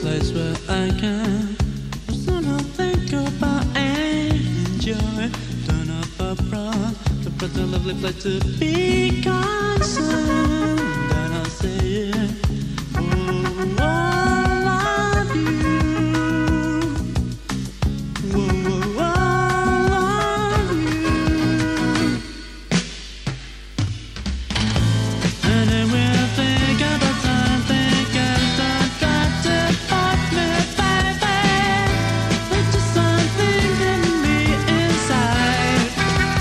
place where I can somehow think about and enjoy. Turn up abroad, the pretty lovely place to be concerned. Then I'll say it. Oh, I love you. Oh, I love you. And then we'll think about something else. Don't try to fuck me, baby. It's just something in me inside.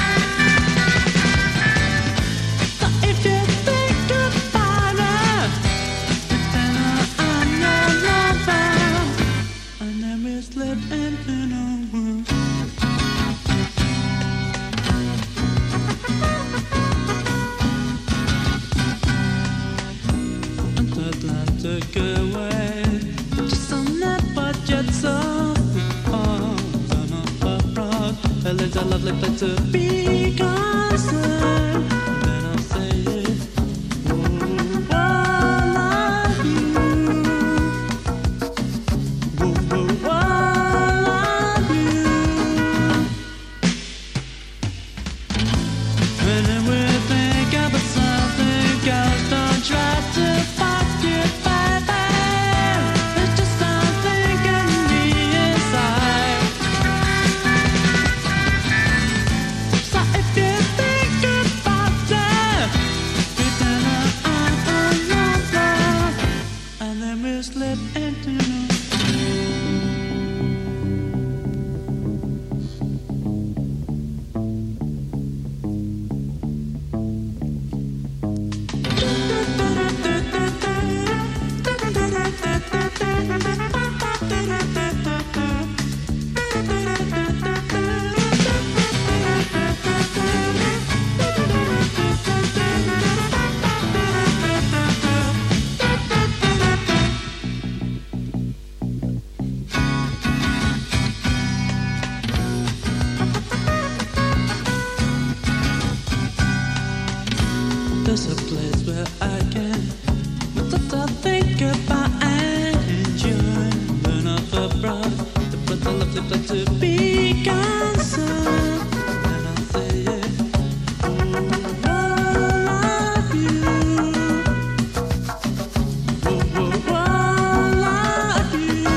So if you think about it, then I'm your lover. And then we'll slip into no more. Atlantic away, just on that budget so turn up abroad, LA's a lovely place to be concerned. Then I'll say it. Oh, I love you. Oh, I love you. And then we'll think about something else. Don't try to fuck you, baby. It's just something in me inside. So if you think about it, pretend I'm another, and then we'll slip into no. There's a place where I can think about and enjoy. Learn off abroad, the pretty lovely place to be concerned. And I'll say it. Oh, I love you. Oh, I love you.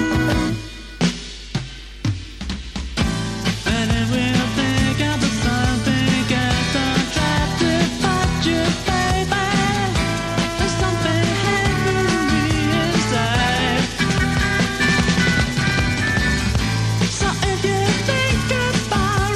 And then we'll think about something else. Don't try to fight you, baby. There's something happening me inside. So if you think about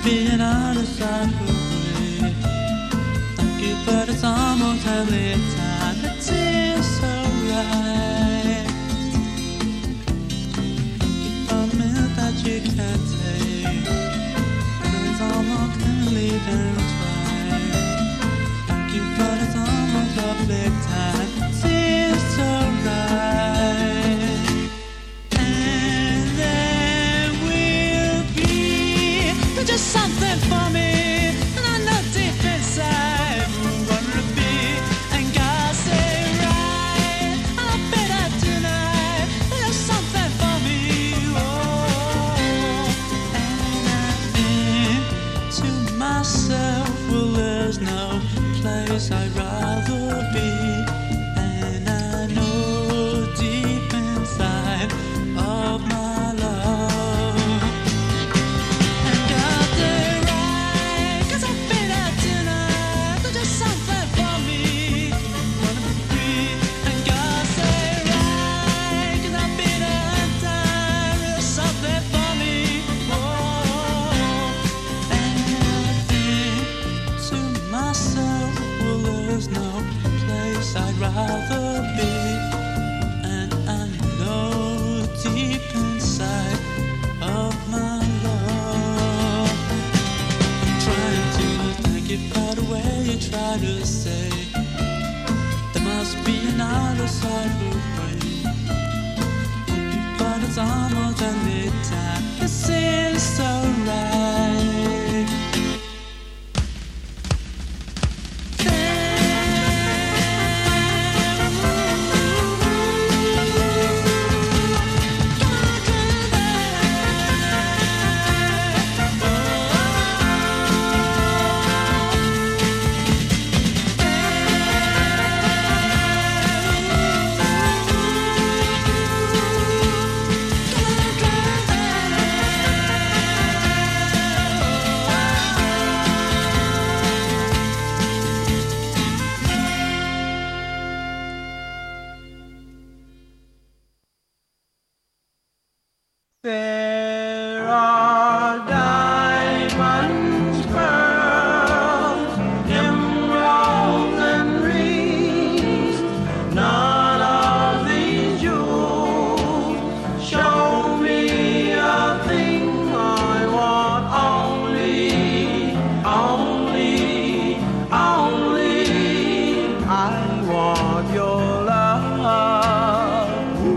being honest, I'm away. Thank you, but it's almost every time. It is alright. Thank you for the minute that you can't take. There's almost can leave and try. Thank you, but it's almost a big time. It is alright. Just something for me, and I know deep inside who I wanna be. And God say right, I'll be there tonight. There's something for me, oh. And I think to myself, well, there's no place I'd rather be. And I know deep inside of my love. I'd rather be, and I know deep inside of my love. I'm trying to thank you for the way you try to say there must be another side of the way. But it's almost any time. This is so right. There are diamonds, pearls, emeralds, and rings. None of these jewels show me a thing. I want only, I want your love.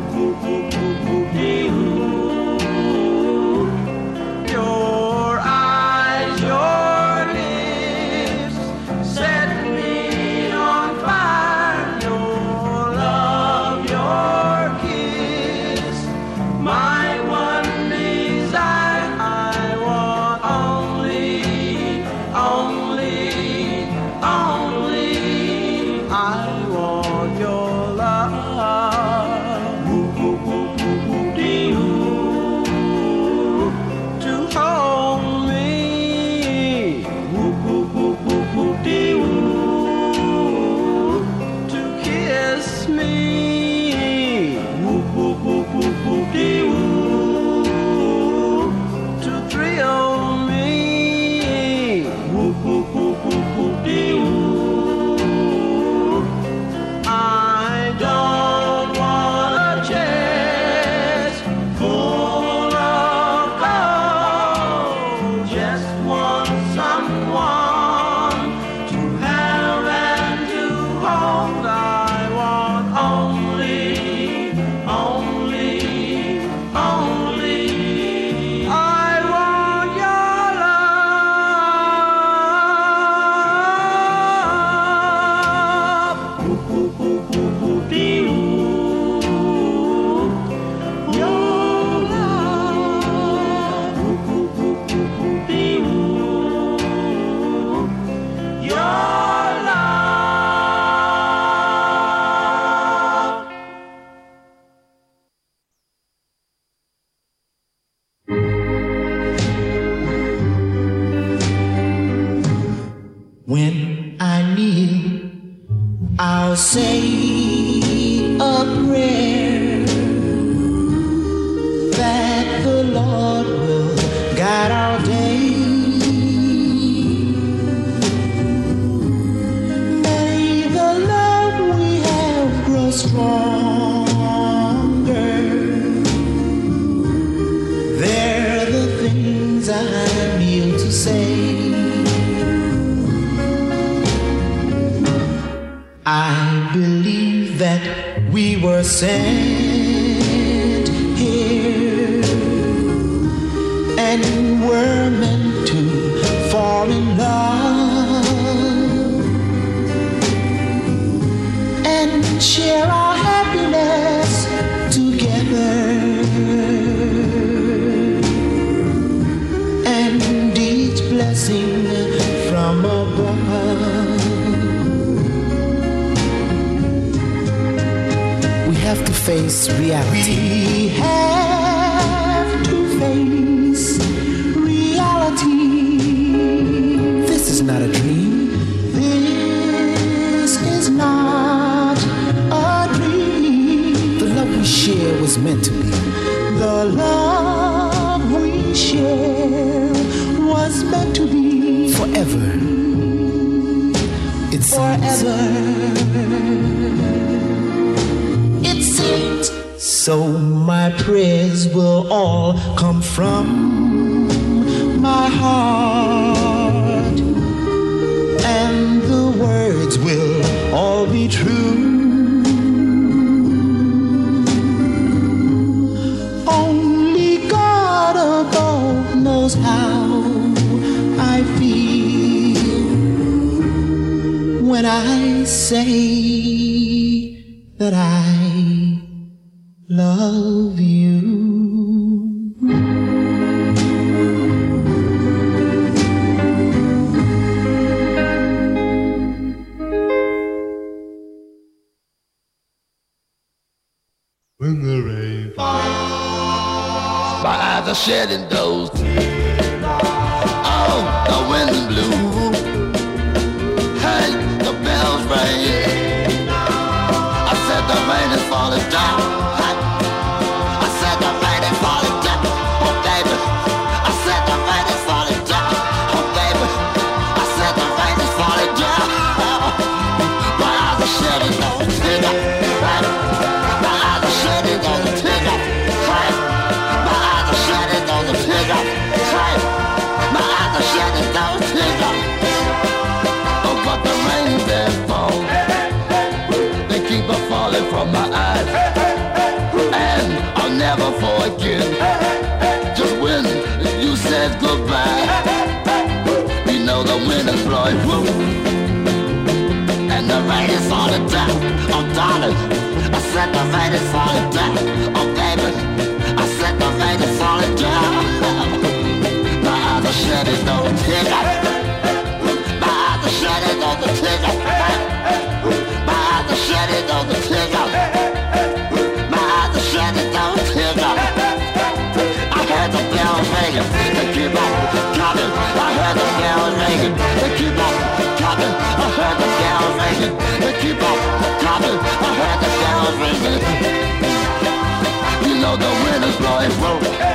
When I kneel, I'll say a prayer that the Lord will guide our day. say, I believe that we were sent here and were meant to fall in love and share our happiness together. And each blessing from above. We have to face reality. We have to face reality. This is not a dream. This is not a dream. The love we share was meant to be. The love we share was meant to be forever. It seems forever. It seems so. My prayers will all come from my heart, and the words will all be true. Only God above knows how I feel when I say that I love you. When the rain falls, my eyes are shedding those. Oh, the wind blew. Hey, the bells ring. I said the rain is falling down. Hey, I said the rain is falling down. Oh, baby. I said the rain is falling down. Oh, baby. I said the rain is falling down. My eyes are shedding those tears. Hey, my eyes are shedding those tears. Hey, my eyes are shedding those tears. Hey, my eyes are shedding those tears. Oh, but the rain that falls, they keep on falling from my eyes, and I'll never forget just when you said goodbye. You know the wind is blowing, woo, and the rain is falling down. Oh, darling, I said the rain is falling down. Oh, baby, I said the rain is falling down. My eyes are shedding those tears. My eyes are shedding those tears. My eyes are shedding those tears. My eyes are shedding those tears. I heard the bells ringing, they keep on coming. I heard the bells ringing, they keep on coming. I heard the bells ringing, they keep on coming. I heard the bells ringing. You know the wind is blowing, whoa.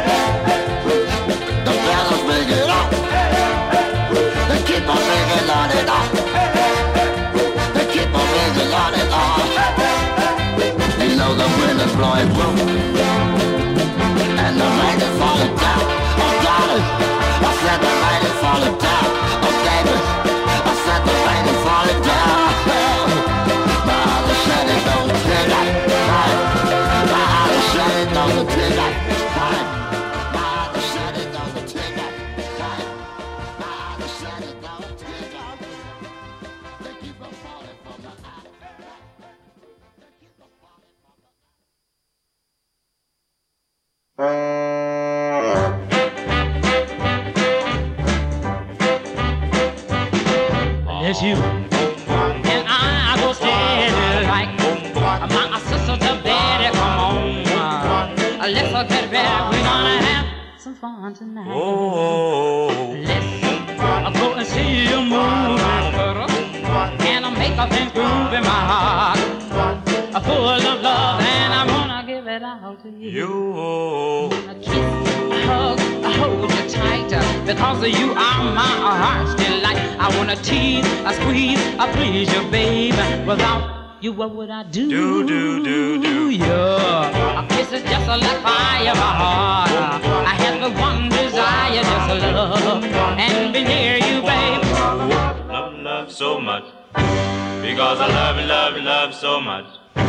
The bells are ringing up. They keep on ringing on and on. They keep on ringing on and on. You know the wind is blowing, whoa. And the rain is falling down. Oh, darling, I said the rain is falling down. Oh, baby, I said the rain is falling down. My eyes are shedding those tears. My eyes are shedding those tears. My eyes are shedding those tears. My eyes are shedding those tears. They keep on falling from my eyes. They keep on falling from my eyes. It's you and I go steady like my sister to Betty. Come on, let's get ready. We're gonna have some fun tonight. Let's go and see you move, and I'll make a thing groove in my heart, full of love, and I wanna give it out to you. A kiss, a hug, I hold you tight, because you are my heart's delight. I wanna tease, I squeeze, I please you, baby. Without you, what would I do? Do. Yeah. A kiss is just like fire, my heart. I have the one desire, just love and so much. Because I love you, love you, love you so much.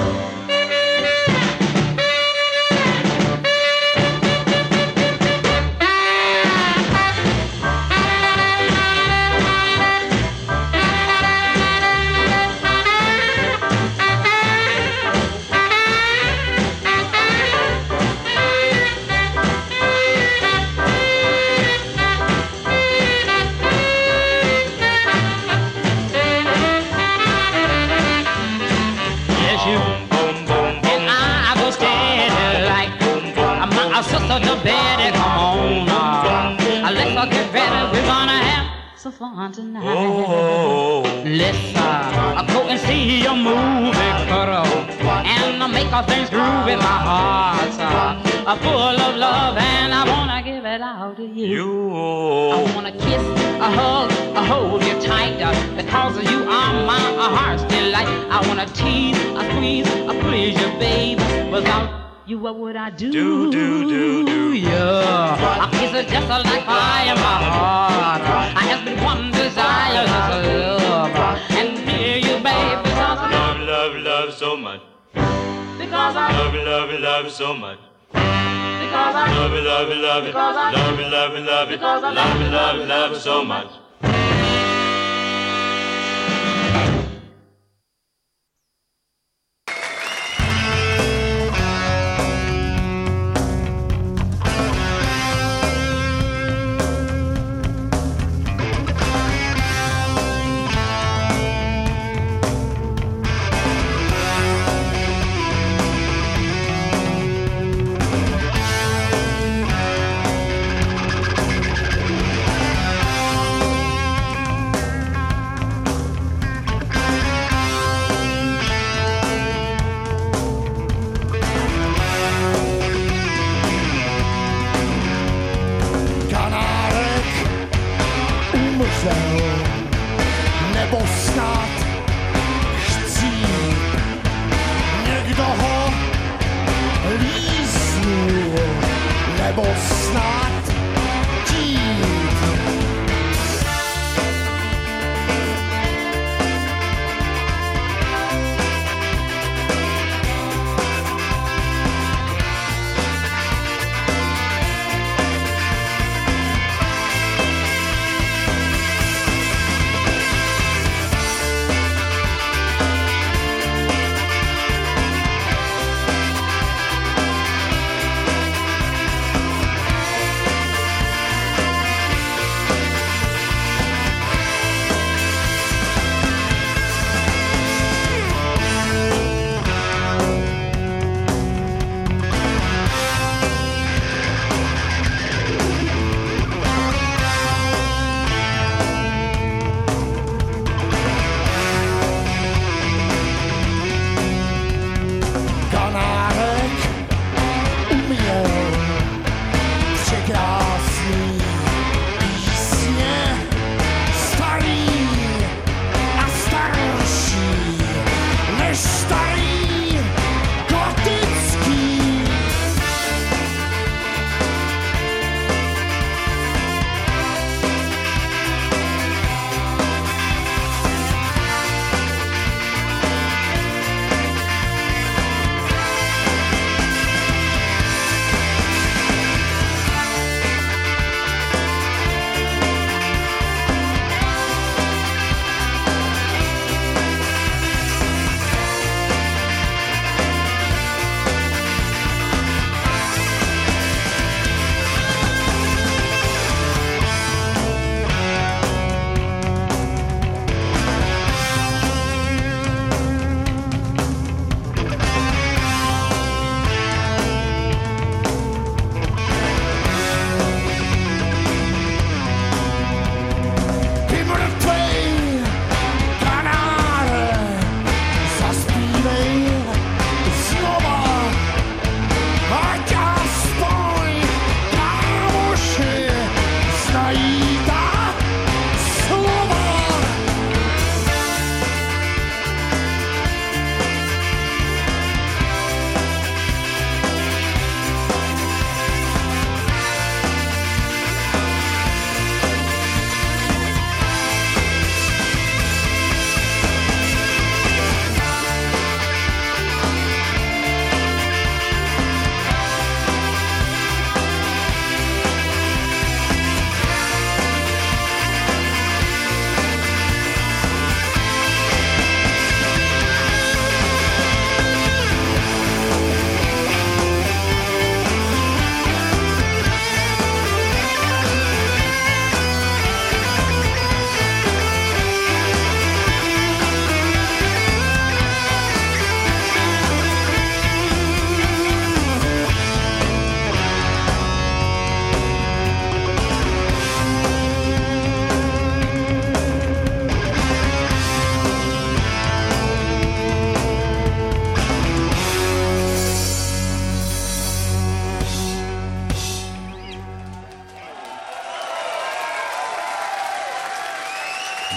Fun tonight. Oh. Let's go and see a movie, and make all things groove in my heart. Full of love, and I wanna give it out to you. I wanna kiss, a hug, a hold you tight, because you are my heart's delight. I wanna tease, a squeeze, a please you, babe. Without you, what would I do? Do. Yeah. I kiss it just like fire in my heart. I have been one desire, just a love. And hear you, baby, because I love so much. Because I love so much. Because I love you, because I love so much. Nebo snad chcít někdo ho líznul, nebo snad tít.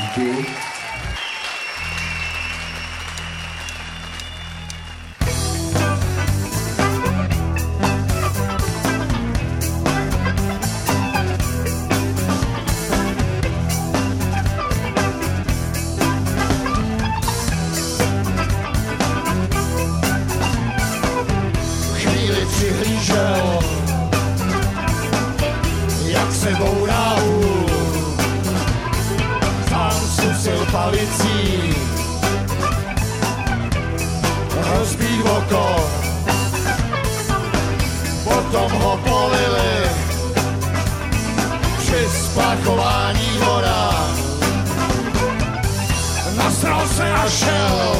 Díky. Přihlížel, jak se bourá sám zkusil palicí rozbít oko, potom ho polili při splachování voda, nasral se a šel.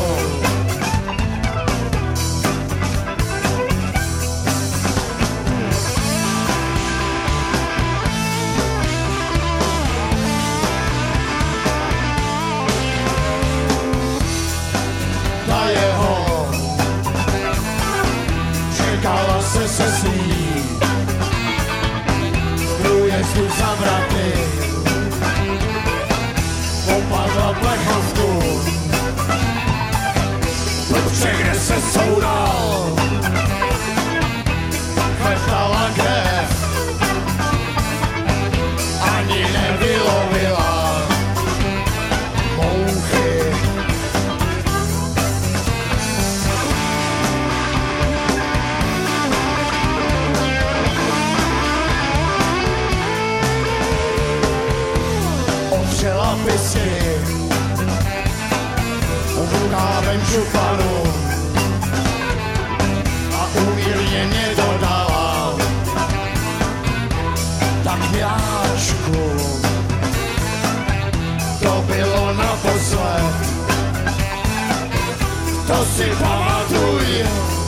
Čekala se svý průjezdu za vraty, popadla plechovku, protože kde se soudal, chvechtala krev, ani nevylovila mouchy. Opřela pisy rukávem županu a umírněně dodala: tak Jáčku, to bylo naposled, to si pamatuj.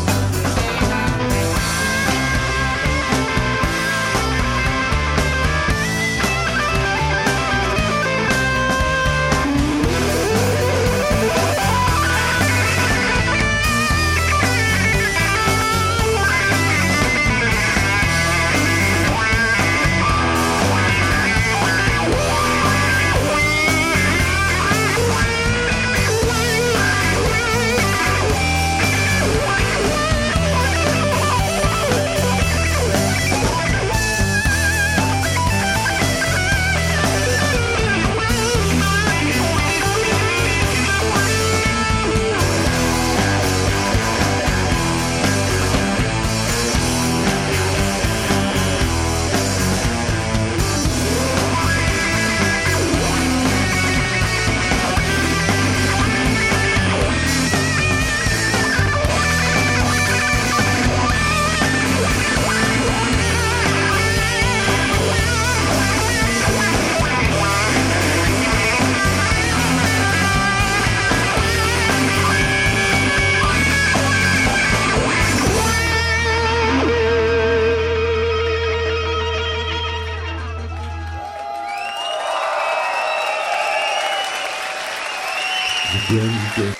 Díky.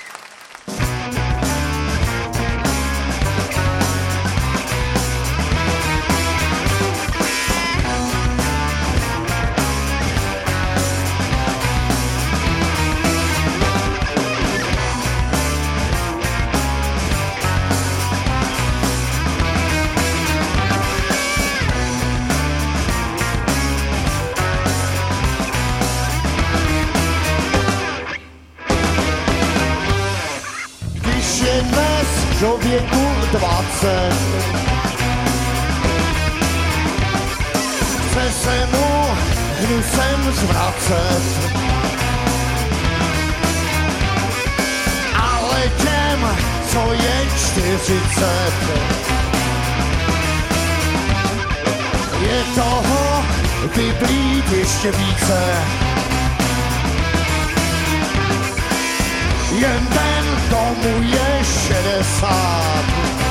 Do věku 20 chce se mu hnusem zvracet, ale těm, co je 40, je toho vyblít ještě více. Jen ten, komu je 60,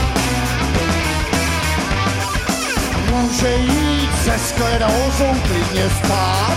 může jít se sklerózou klidně spát.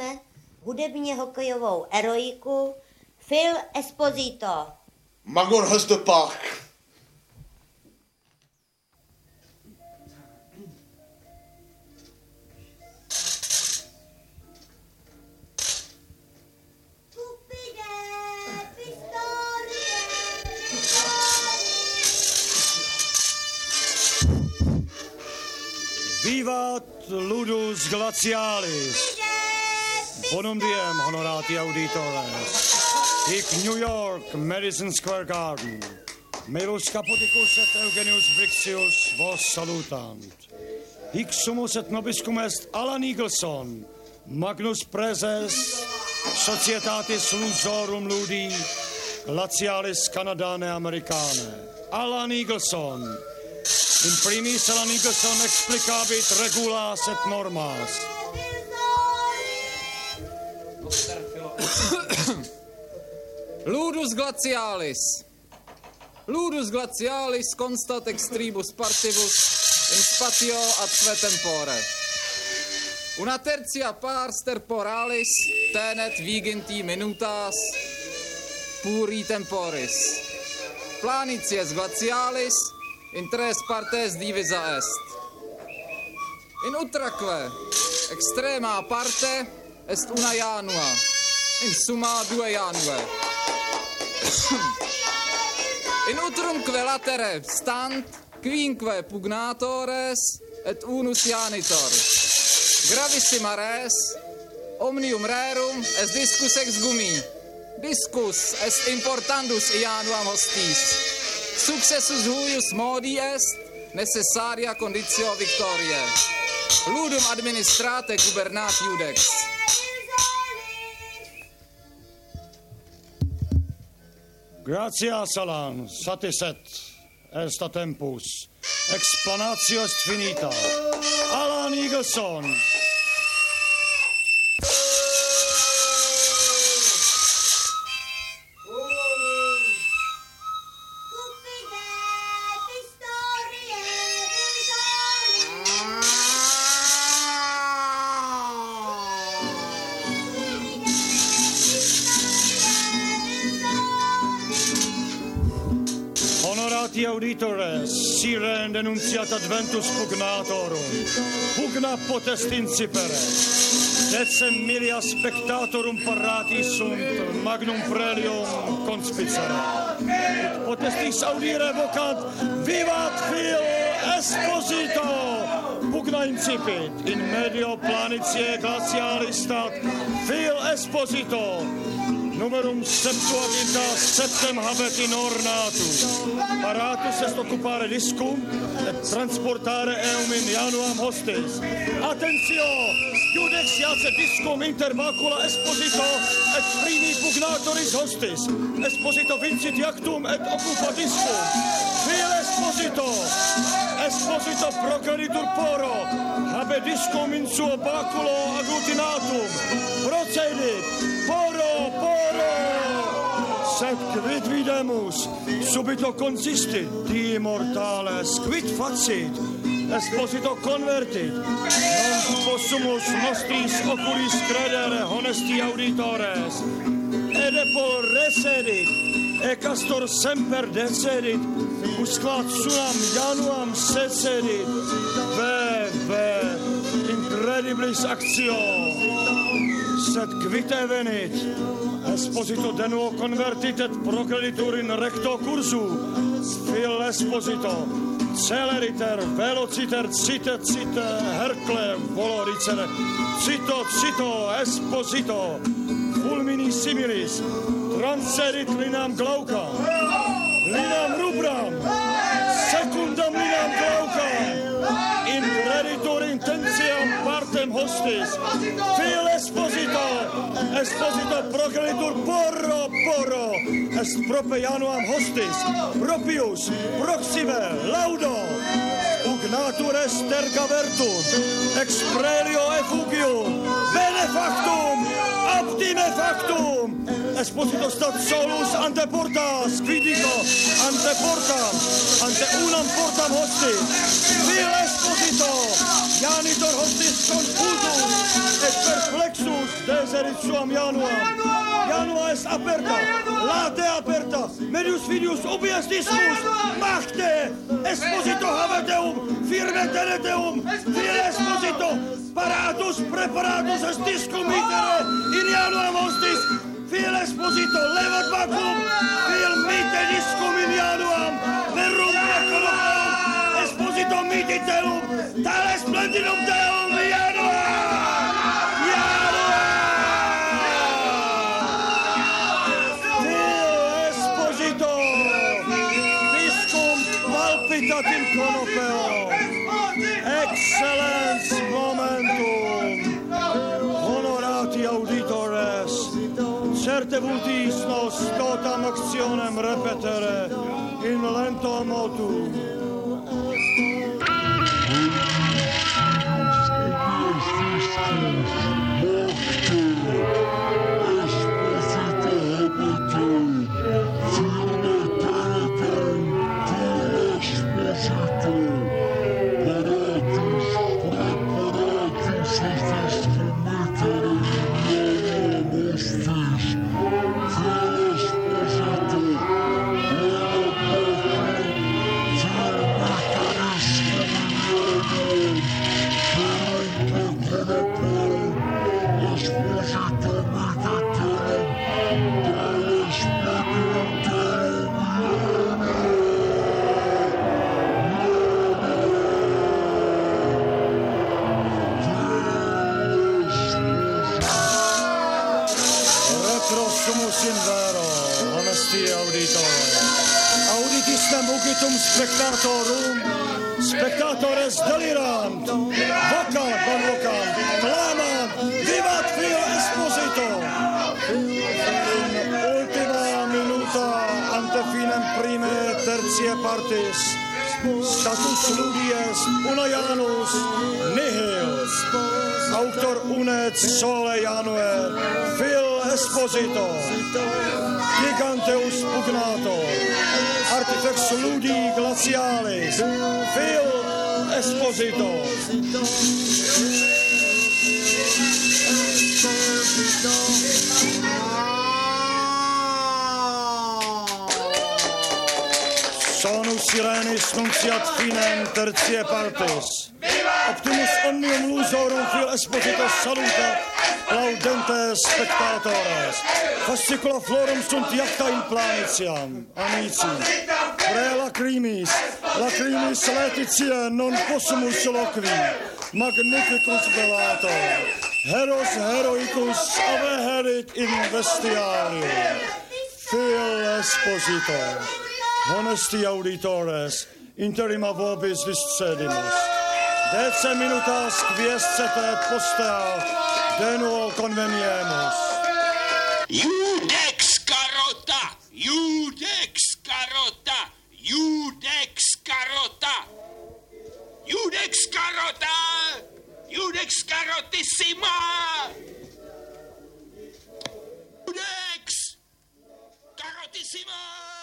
hrajeme hudebně hokejovou eroiku Phil Esposito. Magor has the puck. Vivat ludus glacialis, bonum diem honorati auditores, hic New York, Madison Square Garden, melus capoticus et Eugenius Brixius vos salutant, hic sumus et nobiscum est Alan Eagleson, Magnus Prezes, Societatis Lusorum Ludi, Glacialis Canadane Americane, Alan Eagleson, in primis Alan Eagleson explicabit regulas et normas. Ludus glacialis. Ludus glacialis constat extribus partibus in spatio atque tempore. Una tertia pars temporalis tenet viginti minutas puri temporis. Planicies glacialis in tres partes divisa est. In utraque extrema parte est una janua, in summa 2 janue. In utrumque latere stant, quinque pugnatores et unus janitor. Gravissima res, omnium rerum est discus ex gumi. Discus est importandus januam hostis. Successus huius modi est necessaria conditio victoriae. Ludum administrate gubernat iudex. Gratias Alan, satisset est a tempus, explanatio est finita. Alan Eagleson. Honorati auditores, sire denunciat adventus pugnatorum, pugna potest incipere, decem milia spectatorum parati sunt magnum prelium conspicere. Ut potestis audire vocant, vivat Phil Esposito! Pugna incipit, in medio planitiae glacialis stat, Phil Esposito! Numerum septuaginta septem habet in ornatus. Paratus est occupare discum et transportare eum in januam hostis. Attentio! Iudex jace discum inter macula Esposito et primi pugnatoris hostis. Esposito vincit iactum et occupa discum. Phil Esposito! Esposito progenitur poro. Habe discum in suo baculo agglutinatum. Procedit! Poro! Sed quid videmus, subito consistit, die mortales, quid facit, Esposito convertit, non possumus nostris oculis credere, honesti auditores, edepol resedit, e castor semper decedit, usclat sunam januam secedit, ve, incredibilis actio, sed quite venit, Esposito de nuo convertit et procreditur in recto cursu. Phil Esposito, celeriter, velociter, cite, hercle, voloricere, cito, Esposito, fulmini similis, transedit linam glauca, linam rubram, secundam linam glauca, in creditur intentiam partem hostis, Phil Esposito procreditur porro, est prope januam hostis, propius, proxime, laudo, pugnatur est terga vertum, ex prelio effugium, benefactum, optime factum, Esposito stat solus ante portas, quidico, ante portam, ante unam portam hostis, Phil Esposito, janitor hostis confusus, et perplexus de Caesari suam Janua est aperta, late aperta, medius fidius ubi est discus, Machte, Esposito habeteum, firme teneteum, fil Esposito, paratus preparatus est discum itere, in Januam hostis, fil Esposito, levat bacum, fil mite discum in Januam, verum preconopeum, Esposito mititelum, tale splendidum Deum, Januam! Palpitatim conopeo, excellens momentum, honorati auditores, certe vultis nos totam actionem repetere in lento motu. Spectatores delirant, vocant, non vocant, clamant, vivat fil Esposito. In ultima minuta ante finem prime tertie partis, status ludies una Janus nihil, auctor unet sole Janue, fil Esposito, giganteus pugnator, artifex ludi glacialis, fil Esposito. Sonus sirenis nunciat finem tertie partis. Optimus omnium lusorum fil Esposito salutat, laudentes spectatores. Fascicula florum sunt iacta in planetiam, amici. Pre lacrimis laetitia non possumus loqui, magnificus velator. Heros heroicus aveherit in bestiarium. Fil Esposito. Honesti auditores, interima vobis discedimus. 10 minutas quiescete postea, de nuo conveniemus. Iudex carota! Iudex carota! Iudex carota! Iudex carota! Iudex carotissima! Iudex carotissima!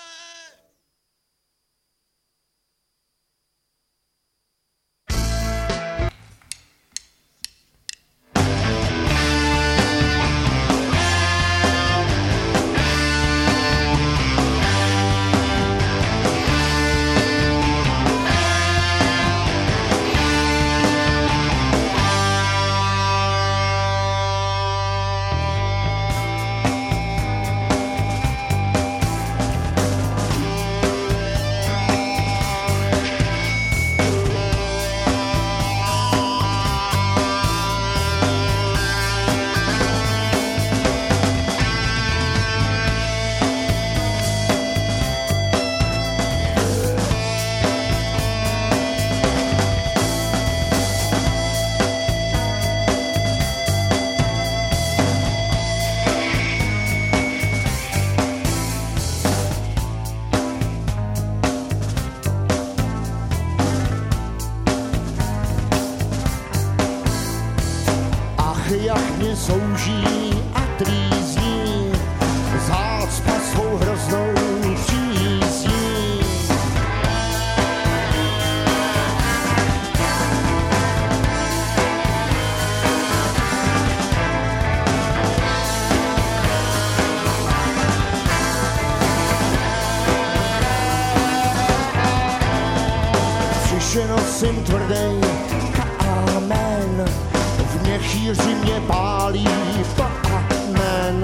Jak mě souží a trýzní, zácpa svou hroznou přízní. tvrdej kámen, v měchýři mě pálí plamen.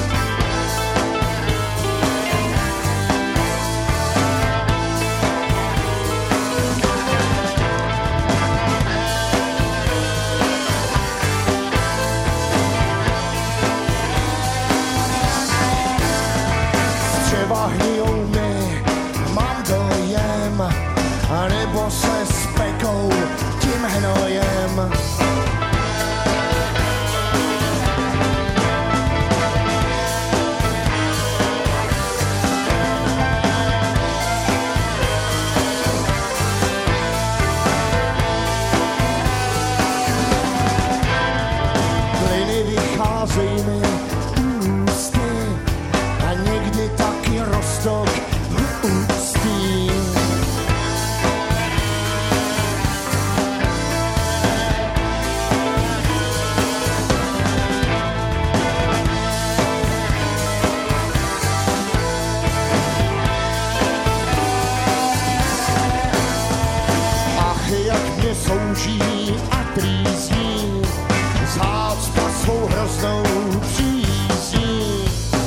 Hnijou mi, mám dojem, anebo se spekou tím hnojem. Plyny vycházejí mi ústy a někdy taky roztok ústí. Ach, jak mě souží a trýzní, zácpa svou hroznou přízní.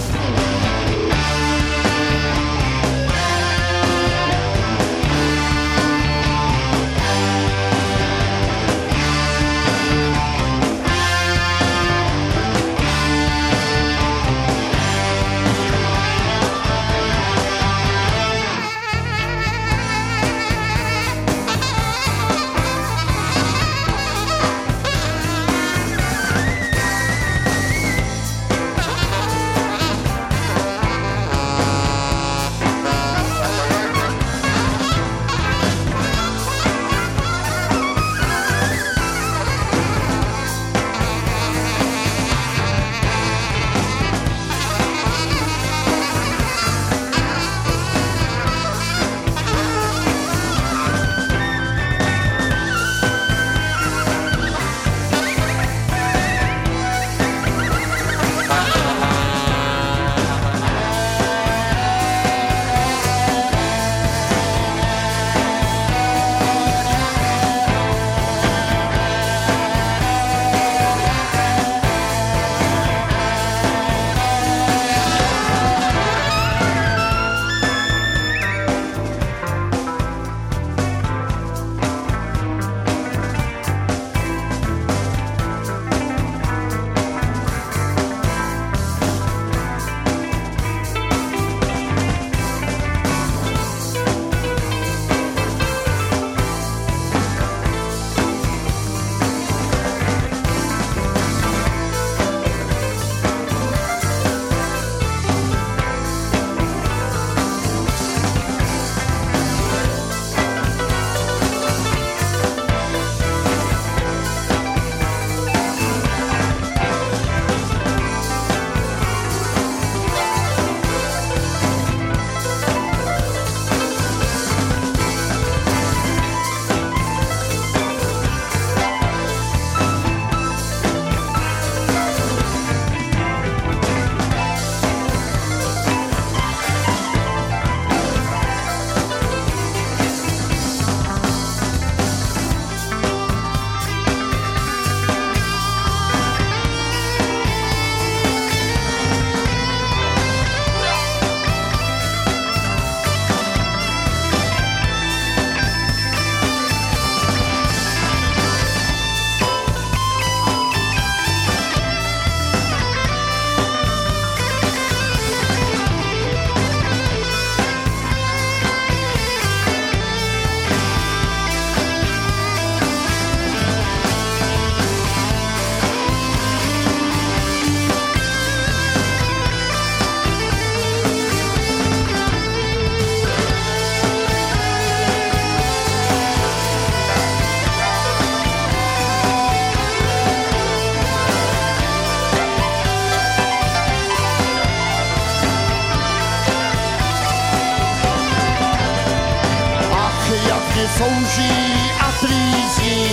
souží a trýzí,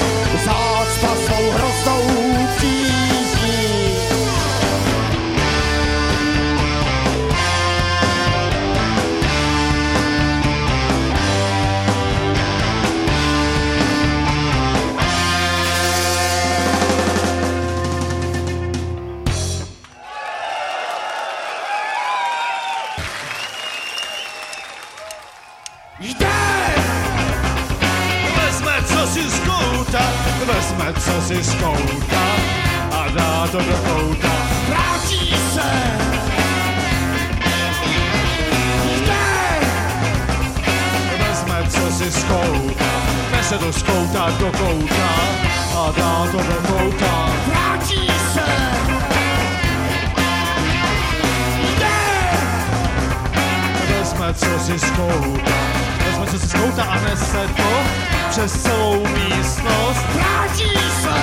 zácpa svou hroznou přízní. co si skouta a dá to do kouta. Vrátí se! Vezme, co si skouta, nese to skouta do kouta a dá to do kouta. Vrátí se! Vezme, co si skouta a nese to přes celou místnost. Vrátí se!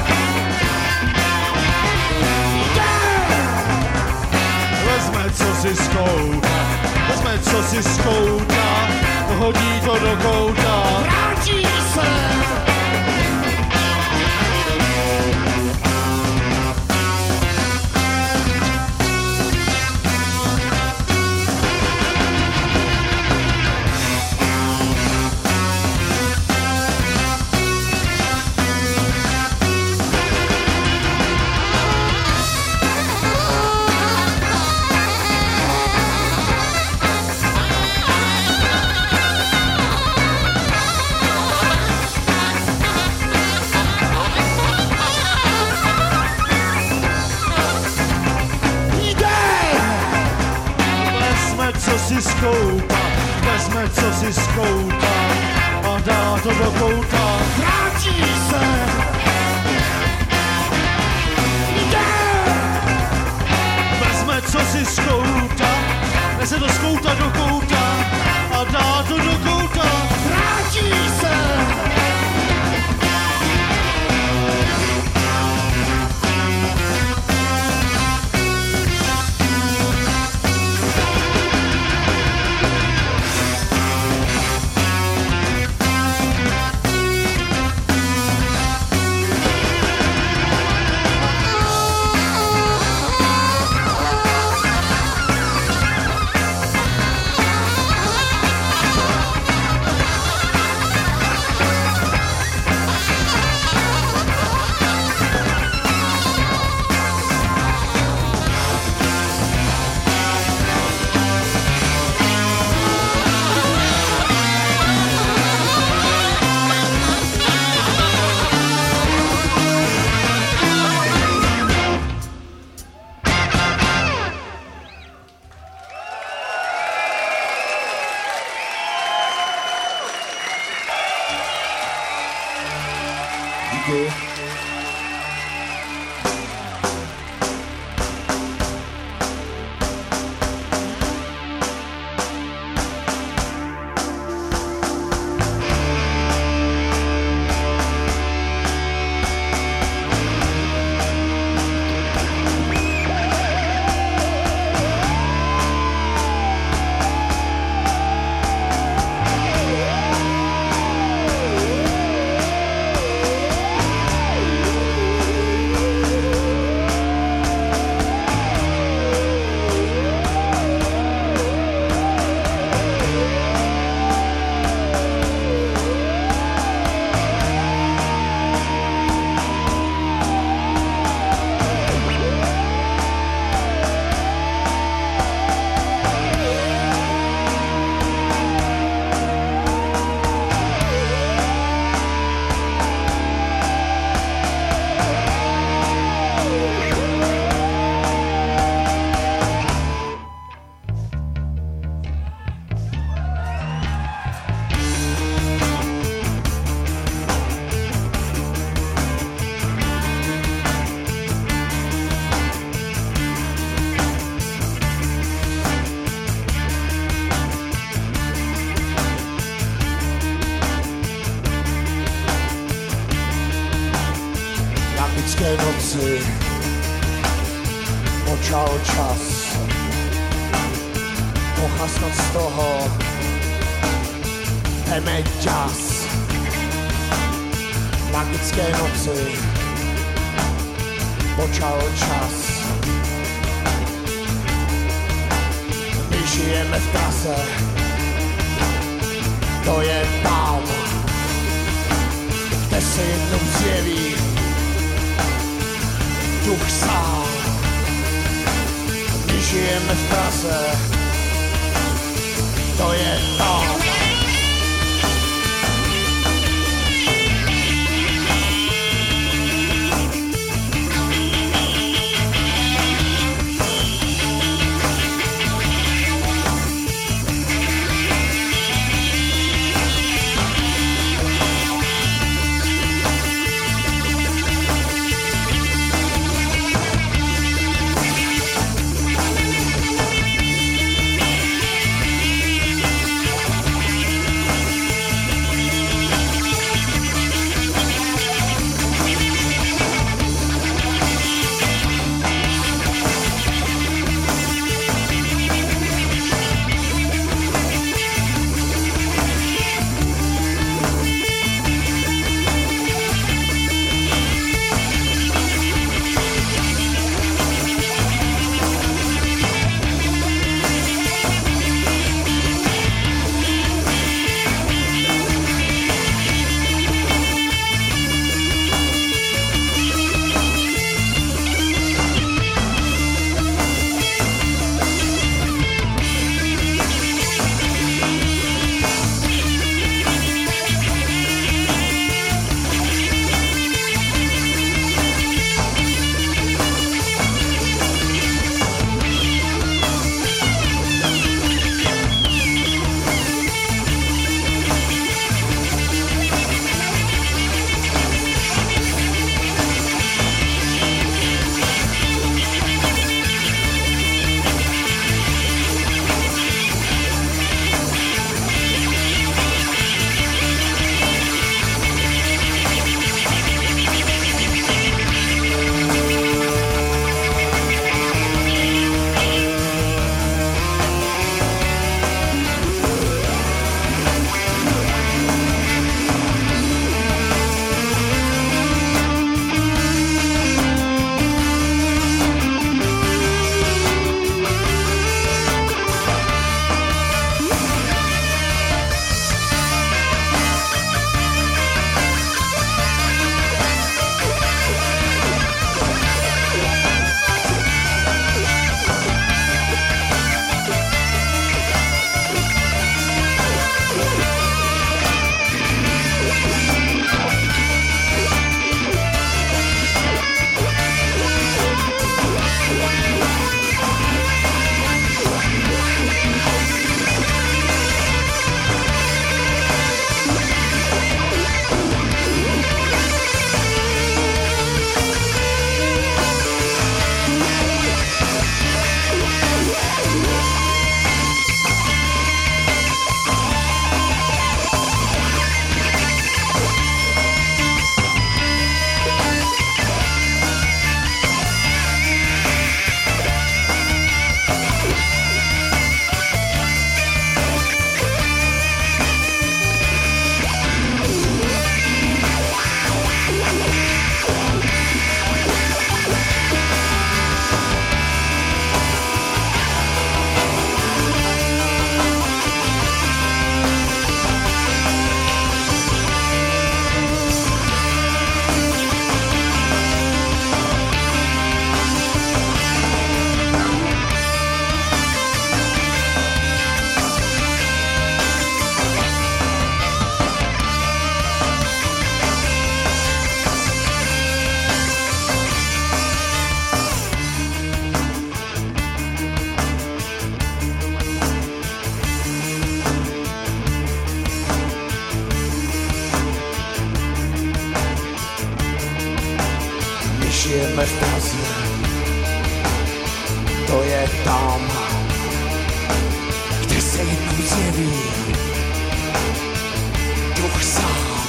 Vezme, co si skouta, hodí to do kouta. Vrátí se! Vezme, co si skouta a dá to do kouta. Vrátí se! Vezme, co si skouta, nese to skouta do kouta a dá to do kouta. Vrátí se! Tragické noci počal čas pochasnat z toho temeťas. Tragické noci počal čas. My žijeme v trase, to je tam, kde se jednou zjeví duch sám. My žijeme v Praze, to je tam. tam, kde se jednou zjeví duch sám,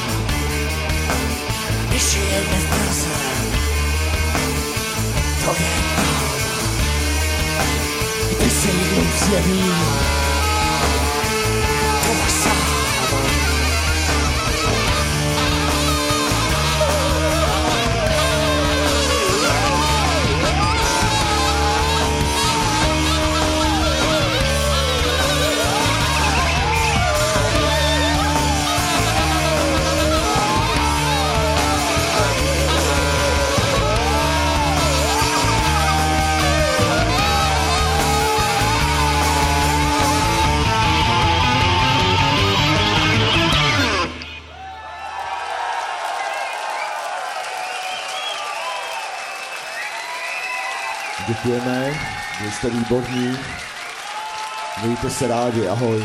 když žijeme v Praze, to je tam, kde se jednou zjeví duch sám. Děkujeme, že jste výborní. Mějte se rádi, ahoj.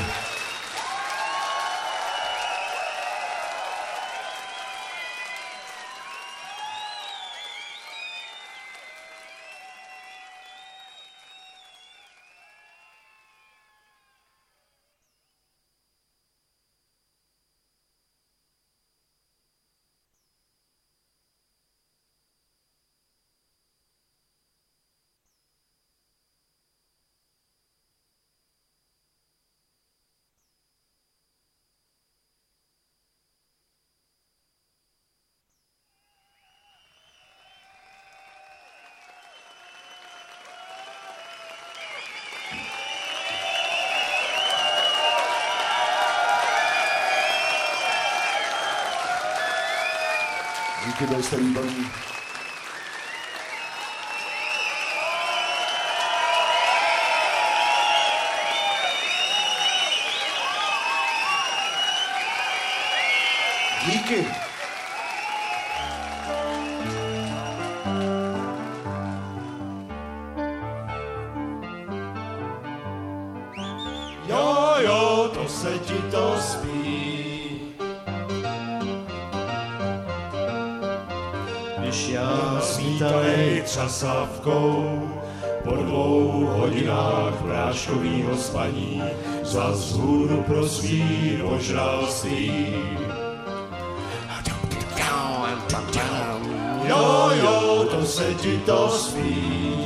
Díky, byli jste výborní. Díky. Jo, to se ti to spí. Když já smítanej třasavkou po 2 hodinách práškovýho spaní zas vzhůru pro svý požralství. Jo, to se ti to spí.